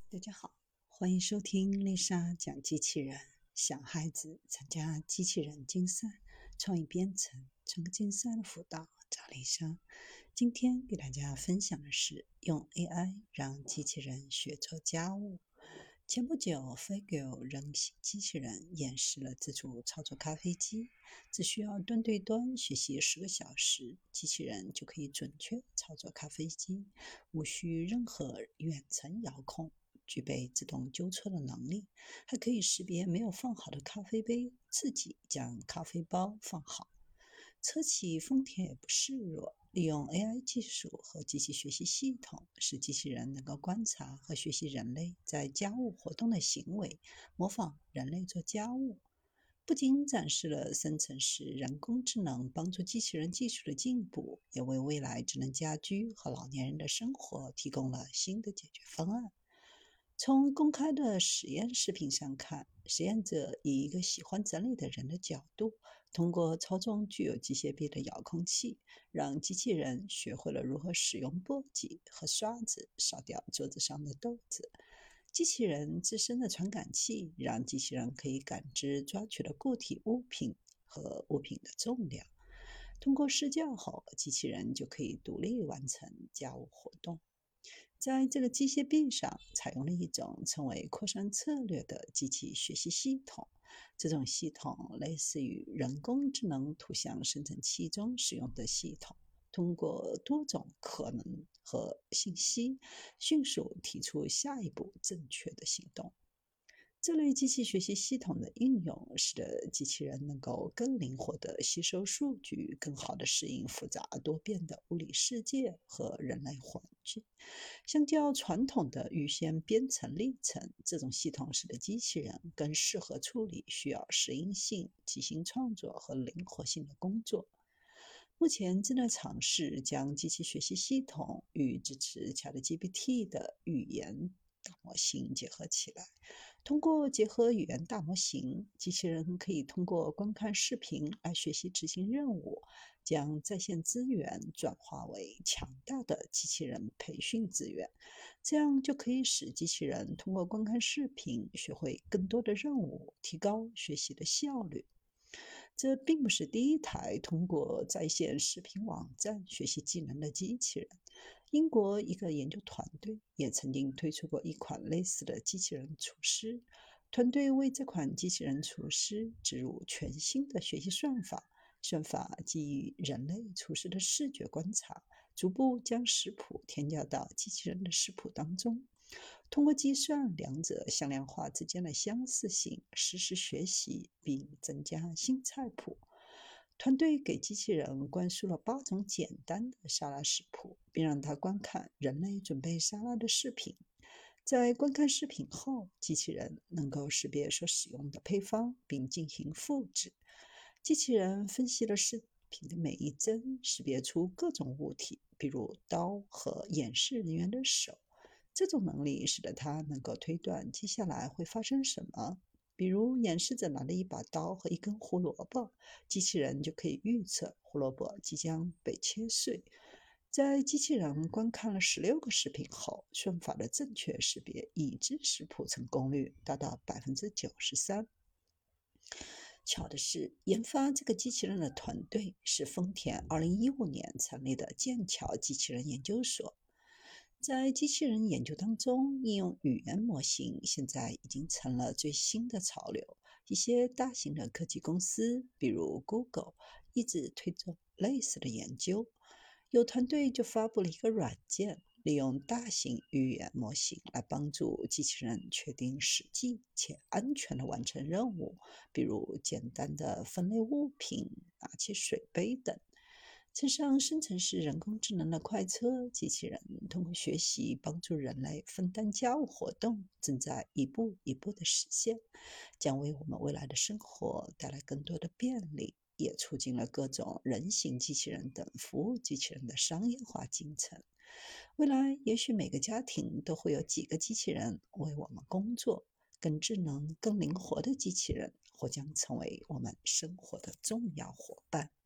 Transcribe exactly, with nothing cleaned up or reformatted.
大家好，欢迎收听丽莎讲机器人。小孩子参加机器人竞赛、创意编程、创客竞赛的辅导，找丽莎。今天给大家分享的是用 A I 让机器人学做家务。前不久 Figure 人形机器人演示了自主操作咖啡机，只需要端对端学习十个小时，机器人就可以准确操作咖啡机，无需任何远程遥控，具备自动纠错的能力，还可以识别没有放好的咖啡杯，自己将咖啡包放好。车企丰田也不示弱，利用 A I 技术和机器学习系统，使机器人能够观察和学习人类在家务活动的行为，模仿人类做家务。不仅展示了生成式人工智能帮助机器人技术的进步，也为未来智能家居和老年人的生活提供了新的解决方案。从公开的实验视频上看，实验者以一个喜欢整理的人的角度，通过操纵具有机械臂的遥控器，让机器人学会了如何使用簸箕和刷子扫掉桌子上的豆子。机器人自身的传感器让机器人可以感知抓取的固体物品和物品的重量。通过试教后，机器人就可以独立完成家务活动。在这个机械臂上采用了一种称为扩散策略的机器学习系统，这种系统类似于人工智能图像生成器中使用的系统，通过多种可能和信息，迅速提出下一步正确的行动。这类机器学习系统的应用，使得机器人能够更灵活地吸收数据，更好地适应复杂多变的物理世界和人类环境。相较传统的预先编程历程，这种系统使得机器人更适合处理需要适应性、即兴创作和灵活性的工作。目前正在尝试将机器学习系统与支持 ChatGPT 的语言大模型结合起来。通过结合语言大模型，机器人可以通过观看视频来学习执行任务，将在线资源转化为强大的机器人培训资源，这样就可以使机器人通过观看视频学会更多的任务，提高学习的效率。这并不是第一台通过在线视频网站学习技能的机器人。英国一个研究团队也曾经推出过一款类似的机器人厨师，团队为这款机器人厨师植入全新的学习算法，算法基于人类厨师的视觉观察，逐步将食谱添加到机器人的食谱当中。通过计算两者向量化之间的相似性，实时学习并增加新菜谱。团队给机器人灌输了八种简单的沙拉食谱，并让它观看人类准备沙拉的视频。在观看视频后，机器人能够识别所使用的配方，并进行复制。机器人分析了视频的每一帧，识别出各种物体，比如刀和演示人员的手。这种能力使得它能够推断接下来会发生什么。比如演示者拿了一把刀和一根胡萝卜，机器人就可以预测胡萝卜即将被切碎。在机器人观看了十六个视频后，算法的正确识别已知食谱成功率达到 百分之九十三。巧的是，研发这个机器人的团队是丰田二零一五年成立的剑桥机器人研究所。在机器人研究当中，应用语言模型现在已经成了最新的潮流。一些大型的科技公司，比如 Google， 一直推动类似的研究。有团队就发布了一个软件，利用大型语言模型来帮助机器人确定实际且安全地完成任务，比如简单的分类物品、拿起水杯等。乘上生成式人工智能的快车，机器人通过学习帮助人类分担家务活动，正在一步一步的实现，将为我们未来的生活带来更多的便利，也促进了各种人形机器人等服务机器人的商业化进程。未来也许每个家庭都会有几个机器人为我们工作，更智能、更灵活的机器人或将成为我们生活的重要伙伴。